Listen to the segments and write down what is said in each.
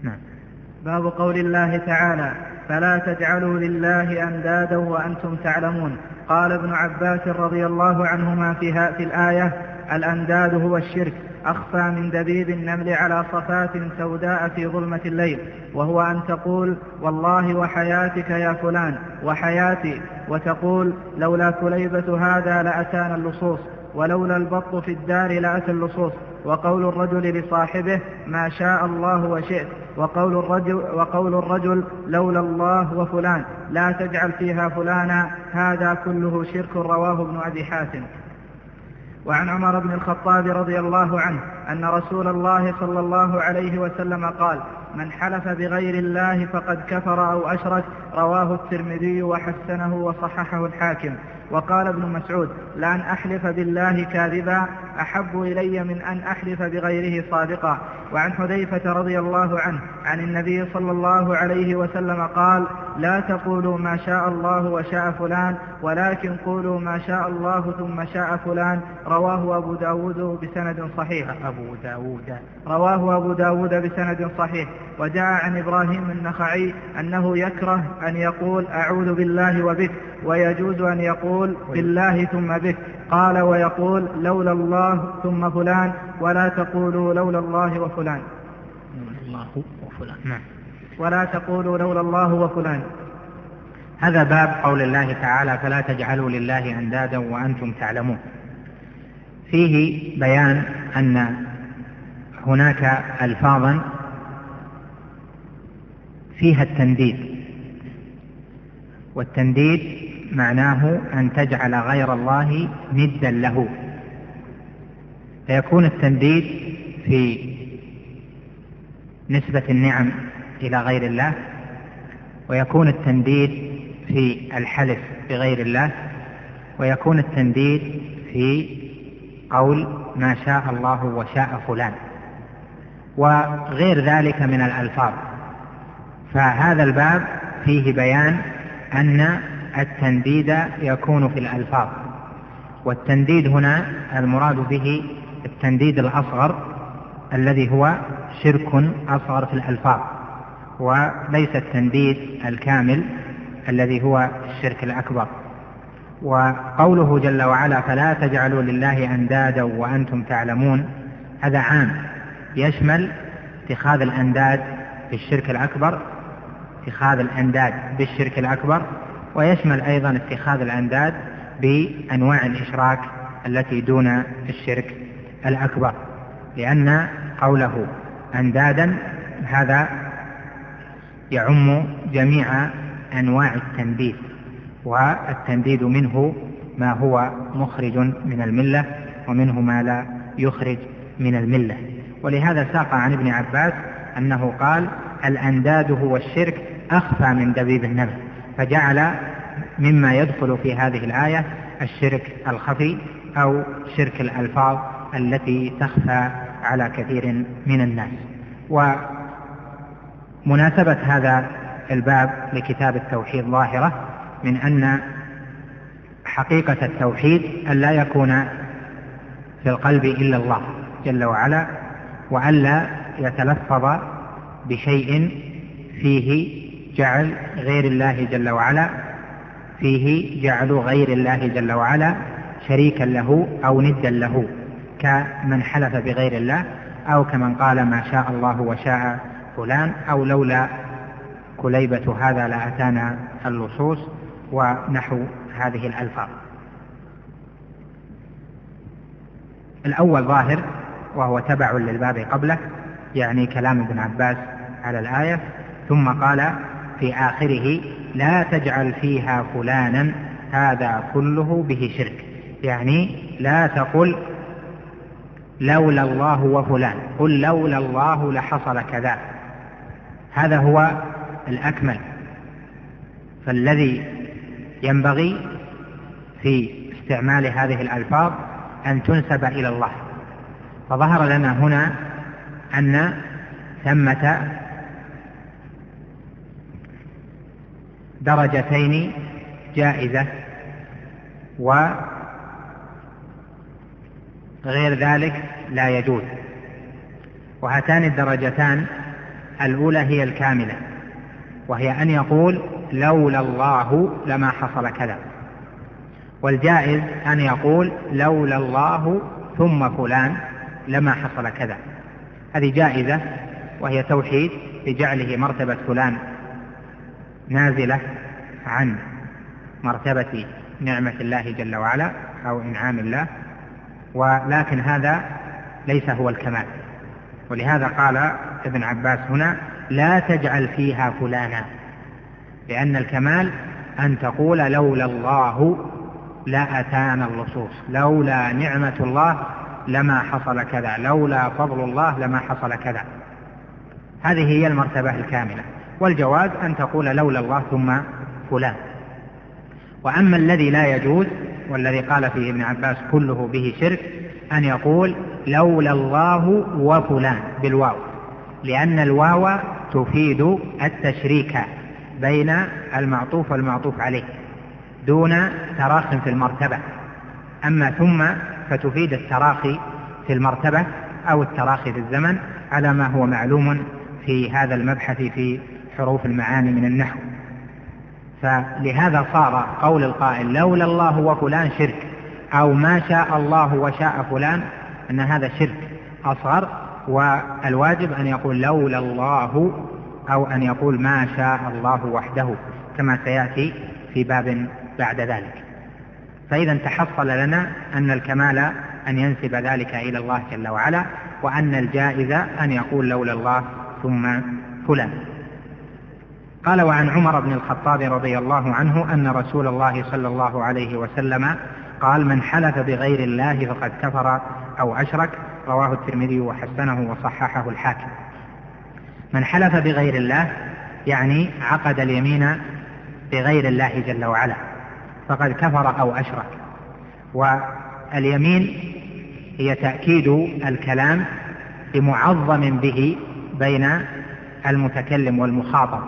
نعم. باب قول الله تعالى: فلا تجعلوا لله أندادا وأنتم تعلمون. قال ابن عباس رضي الله عنهما في الآية: الأنداد هو الشرك، أخفى من دبيب النمل على صفات سوداء في ظلمة الليل، وهو أن تقول: والله وحياتك يا فلان وحياتي، وتقول: لولا كليبة هذا لأتانا اللصوص، ولولا البط في الدار لأتى اللصوص. وقول الرجل لصاحبه: ما شاء الله وشئت. وقول الرجل: لولا الله وفلان، لا تجعل فيها فلانا. هذا كله شرك. رواه ابن أبي حاتم. وعن عمر بن الخطاب رضي الله عنه أن رسول الله صلى الله عليه وسلم قال: من حلف بغير الله فقد كفر أو أشرك. رواه الترمذي وحسنه وصححه الحاكم. وقال ابن مسعود: لأن أحلف بالله كاذبا أحب إلي من أن أحلف بغيره صادقا. وعن حذيفة رضي الله عنه عن النبي صلى الله عليه وسلم قال: لا تقولوا ما شاء الله وشاء فلان، ولكن قولوا ما شاء الله ثم شاء فلان. رواه أبو داود بسند صحيح. رواه أبو داود بسند صحيح. وجاء عن إبراهيم النخعي أنه يكره أن يقول: أعوذ بالله وبك، ويجوز أن يقول: بالله ثم بك. قال: ويقول: لولا الله ثم فلان، ولا تقولوا لولا الله وفلان. ولا تقولوا لولا الله وفلان. هذا باب قول الله تعالى: فلا تجعلوا لله أندادا وأنتم تعلمون. فيه بيان أن هناك ألفاظا فيها التنديد، والتنديد معناه أن تجعل غير الله ندا له، فيكون التنديد في نسبة النعم إلى غير الله، ويكون التنديد في الحلف بغير الله، ويكون التنديد في قول ما شاء الله وشاء فلان، وغير ذلك من الألفاظ. فهذا الباب فيه بيان أن التنديد يكون في الألفاظ، والتنديد هنا المراد به التنديد الأصغر الذي هو شرك أصغر في الألفاظ، وليس التنديد الكامل الذي هو الشرك الأكبر. وقوله جل وعلا: فلا تجعلوا لله أندادا وأنتم تعلمون، هذا عام يشمل اتخاذ الأنداد بالشرك الأكبر، اتخاذ الأنداد بالشرك الأكبر، ويشمل أيضا اتخاذ الأنداد بأنواع الإشراك التي دون الشرك الأكبر، لأن قوله أندادا هذا يعم جميع أنواع التنديد، والتنديد منه ما هو مخرج من الملة، ومنه ما لا يخرج من الملة. ولهذا ساق عن ابن عباس أنه قال: الأنداد هو الشرك أخفى من دبيب النمل، فجعل مما يدخل في هذه الآية الشرك الخفي أو شرك الألفاظ التي تخفى على كثير من الناس. ومناسبة هذا الباب لكتاب التوحيد ظاهرة من أن حقيقة التوحيد أن لا يكون في القلب إلا الله جل وعلا، وألا يتلفظ بشيء فيه جعل غير الله جل وعلا، فيه جعل غير الله جل وعلا شريكا له أو ندا له، كمن حلف بغير الله، أو كمن قال ما شاء الله وشاء فلان، أو لولا كليبة هذا لأتانا اللصوص، ونحو هذه الألفاظ. الأول ظاهر وهو تبع للباب قبله، يعني كلام ابن عباس على الآية، ثم قال في آخره: لا تجعل فيها فلانا، هذا كله به شرك، يعني لا تقل لولا الله وفلان، قل لولا الله لحصل كذا، هذا هو الأكمل. فالذي ينبغي في استعمال هذه الألفاظ أن تنسب إلى الله. فظهر لنا هنا أن ثمة درجتين جائزة، وغير ذلك لا يجوز. وهاتان الدرجتان الأولى هي الكاملة، وهي أن يقول لولا الله لما حصل كذا، والجائز أن يقول لولا الله ثم فلان لما حصل كذا. هذه جائزة، وهي توحيد بجعله مرتبة فلان نازلة عن مرتبة نعمة الله جل وعلا أو إنعام الله، ولكن هذا ليس هو الكمال. ولهذا قال ابن عباس هنا لا تجعل فيها فلانا، لأن الكمال أن تقول لولا الله لا أتانا اللصوص، لولا نعمة الله لما حصل كذا، لولا فضل الله لما حصل كذا. هذه هي المرتبة الكاملة. والجواز أن تقول لولا الله ثم فلان. وأما الذي لا يجوز والذي قال فيه ابن عباس كله به شرك أن يقول لولا الله وفلان بالواو، لأن الواو تفيد التشريك بين المعطوف والمعطوف عليه دون تراخ في المرتبة. أما ثم فتفيد التراخي في المرتبة أو التراخي في الزمن على ما هو معلوم في هذا المبحث في حروف المعاني من النحو. فلهذا صار قول القائل لولا الله وفلان شرك، أو ما شاء الله وشاء فلان، أن هذا شرك أصغر، والواجب أن يقول لولا الله أو أن يقول ما شاء الله وحده كما سيأتي في باب بعد ذلك. فإذا تحصل لنا أن الكمال أن ينسب ذلك إلى الله جل وعلا، وأن الجائز أن يقول لولا الله ثم فلان. قال وعن عمر بن الخطاب رضي الله عنه أن رسول الله صلى الله عليه وسلم قال من حلف بغير الله فقد كفر أو أشرك، رواه الترمذي وحسنه وصححه الحاكم. من حلف بغير الله يعني عقد اليمين بغير الله جل وعلا فقد كفر أو أشرك. واليمين هي تأكيد الكلام بمعظم به بين المتكلم والمخاطب،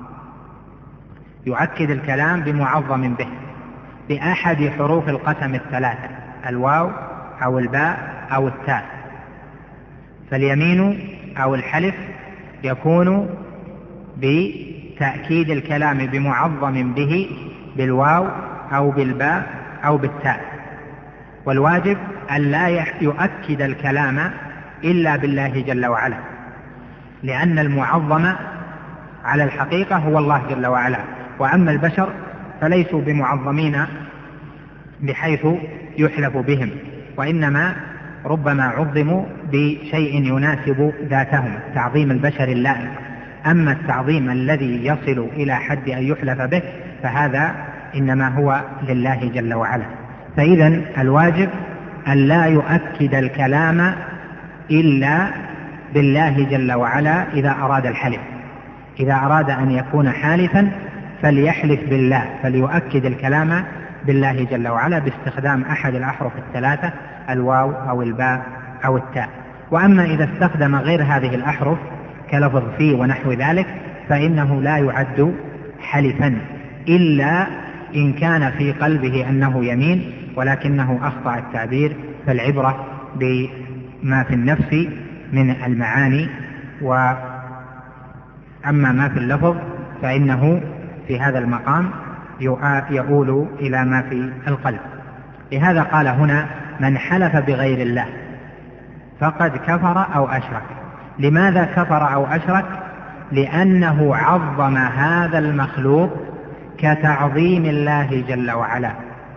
يؤكد الكلام بمعظم به بأحد حروف القسم الثلاثة، الواو أو الباء أو التاء. فاليمين أو الحلف يكون بتأكيد الكلام بمعظم به بالواو أو بالباء أو بالتاء. والواجب أن لا يؤكد الكلام إلا بالله جل وعلا، لأن المعظم على الحقيقة هو الله جل وعلا، وأما البشر فليسوا بمعظمين بحيث يحلف بهم، وإنما ربما عظموا بشيء يناسب ذاتهم، تعظيم البشر اللائق. أما التعظيم الذي يصل إلى حد أن يحلف به فهذا إنما هو لله جل وعلا. فإذا الواجب أن لا يؤكد الكلام إلا بالله جل وعلا إذا أراد الحلف. إذا أراد أن يكون حالفا فليحلف بالله، فليؤكد الكلام بالله جل وعلا باستخدام أحد الأحرف الثلاثة، الواو أو الباء أو التاء. وأما إذا استخدم غير هذه الأحرف كلفظ في ونحو ذلك فإنه لا يعد حلفا إلا إن كان في قلبه أنه يمين ولكنه أخطأ التعبير، فالعبرة بما في النفس من المعاني، وأما ما في اللفظ فإنه في هذا المقام يؤول إلى ما في القلب. لهذا قال هنا من حلف بغير الله فقد كفر أو أشرك. لماذا كفر أو أشرك؟ لأنه عظم هذا المخلوق كتعظيم الله جل وعلا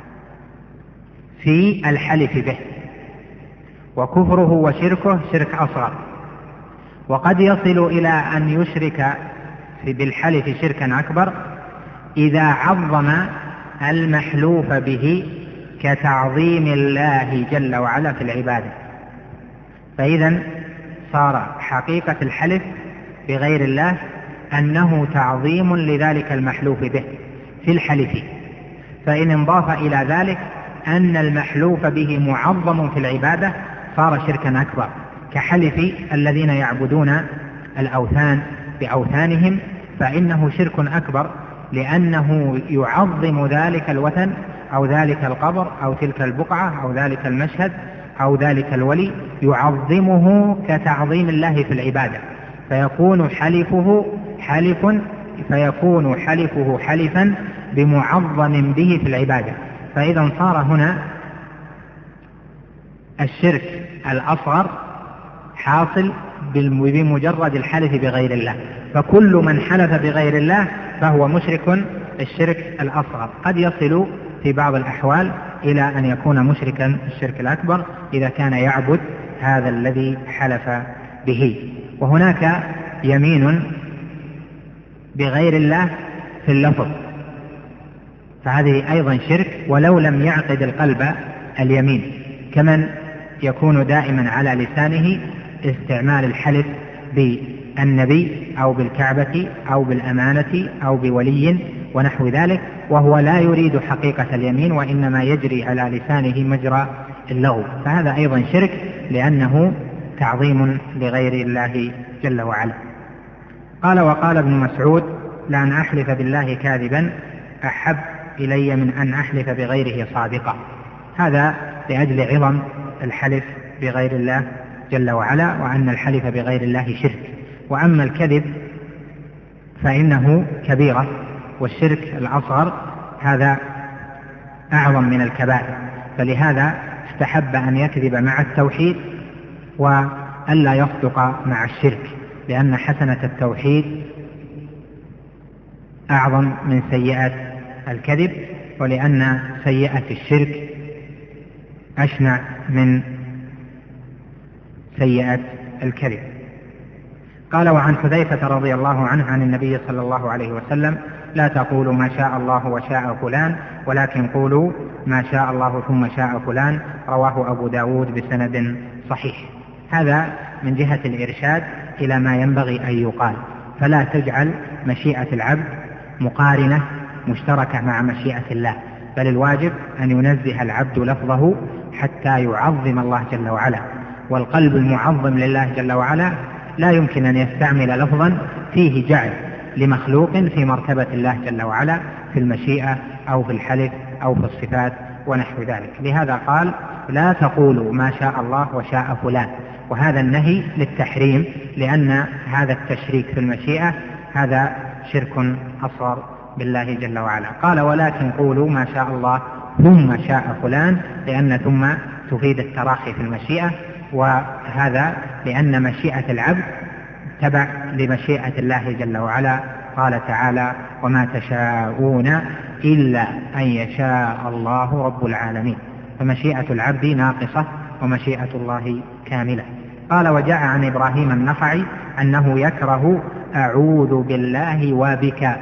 في الحلف به، وكفره وشركه شرك أصغر. وقد يصل إلى أن يشرك بالحلف شركا أكبر إذا عظم المحلوف به كتعظيم الله جل وعلا في العبادة. فإذا صار حقيقة الحلف بغير الله أنه تعظيم لذلك المحلوف به في الحلف. فإن انضاف إلى ذلك أن المحلوف به معظم في العبادة صار شركا أكبر، كحلف الذين يعبدون الأوثان بأوثانهم، فإنه شرك أكبر لأنه يعظم ذلك الوثن أو ذلك القبر أو تلك البقعة أو ذلك المشهد أو ذلك الولي، يعظمه كتعظيم الله في العبادة، فيكون حلفه حلفا بمعظم به في العبادة. فإذا صار هنا الشرك الأصغر حاصل بمجرد الحلف بغير الله، فكل من حلف بغير الله فهو مشرك الشرك الأصغر. قد يصل في بعض الأحوال إلى أن يكون مشركا الشرك الأكبر إذا كان يعبد هذا الذي حلف به. وهناك يمين بغير الله في اللفظ، فهذه أيضا شرك ولو لم يعقد القلب اليمين، كمن يكون دائما على لسانه استعمال الحلف بالنبي أو بالكعبة أو بالأمانة أو بولي ونحو ذلك، وهو لا يريد حقيقة اليمين وإنما يجري على لسانه مجرى اللغو، فهذا أيضا شرك لأنه تعظيم لغير الله جل وعلا. قال: وقال ابن مسعود: لأن أحلف بالله كاذبا أحب إلي من أن أحلف بغيره صادقا. هذا لأجل عظم الحلف بغير الله جل وعلا، وأن الحلف بغير الله شرك. وأما الكذب فإنه كبيرة، والشرك الأصغر هذا أعظم من الكبائر، فلهذا استحب أن يكذب مع التوحيد وألا يصدق مع الشرك، لأن حسنة التوحيد أعظم من سيئة الكذب، ولأن سيئة الشرك أشنع من سيئة الكذب. قال: وعن حذيفة رضي الله عنه عن النبي صلى الله عليه وسلم: لا تقولوا ما شاء الله وشاء فلان، ولكن قولوا ما شاء الله ثم شاء فلان. رواه أبو داود بسند صحيح. هذا من جهة الإرشاد إلى ما ينبغي أن يقال، فلا تجعل مشيئة العبد مقارنة مشتركة مع مشيئة الله، بل الواجب أن ينزه العبد لفظه حتى يعظم الله جل وعلا. والقلب المعظم لله جل وعلا لا يمكن أن يستعمل لفظا فيه جعل لمخلوق في مرتبة الله جل وعلا في المشيئة أو في الحلف أو في الصفات ونحو ذلك. لهذا قال: لا تقولوا ما شاء الله وشاء فلان، وهذا النهي للتحريم، لأن هذا التشريك في المشيئة هذا شرك أصغر بالله جل وعلا. قال: ولكن قولوا ما شاء الله ثم شاء فلان، لأن ثم تفيد التراخي في المشيئة، وهذا لأن مشيئة العبد تبع لمشيئة الله جل وعلا. قال تعالى: وما تشاءون إلا أن يشاء الله رب العالمين. فمشيئة العبد ناقصة ومشيئة الله كاملة. قال: وجاء عن إبراهيم النخعي أنه يكره أعوذ بالله وبك.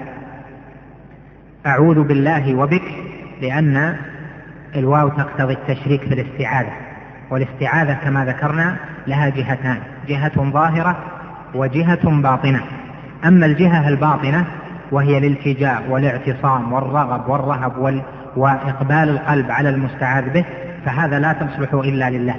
أعوذ بالله وبك لأن الواو تقتضي التشريك في الاستعاذة، والاستعاذة كما ذكرنا لها جهتان: جهة ظاهرة وجهة باطنة. أما الجهة الباطنة وهي الالتجاء والاعتصام والرغب والرهب وإقبال القلب على المستعاذ به، فهذا لا تصلح إلا لله.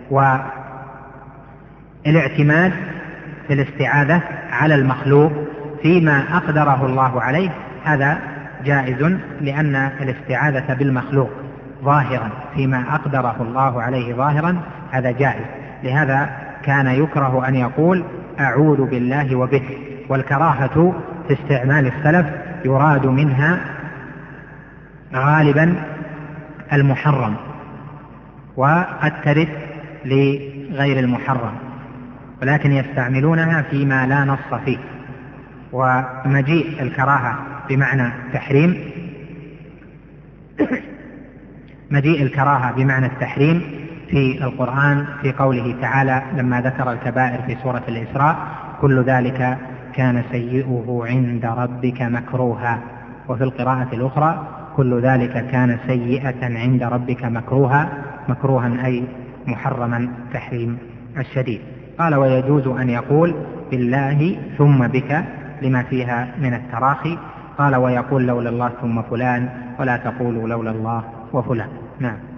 والاعتماد في الاستعاذة على المخلوق فيما أقدره الله عليه هذا جائز، لأن الاستعاذة بالمخلوق ظاهرا فيما أقدره الله عليه ظاهرا هذا جائز. لهذا كان يكره أن يقول أعوذ بالله وبك. والكراهة في استعمال السلف يراد منها غالبا المحرم، وقد ترد لغير المحرم، ولكن يستعملونها فيما لا نص فيه. ومجيء الكراهة بمعنى التحريم، مجيء الكراهة بمعنى التحريم في القرآن في قوله تعالى لما ذكر الكبائر في سورة الإسراء: كل ذلك كان سيئه عند ربك مكروها. وفي القراءة الأخرى: كل ذلك كان سيئة عند ربك مكروها، مكروها أي محرما تحريم الشديد. قال: ويجوز أن يقول بالله ثم بك لما فيها من التراخي. قال: ويقول لولا الله ثم فلان، ولا تقولوا لولا الله وفلان. نعم.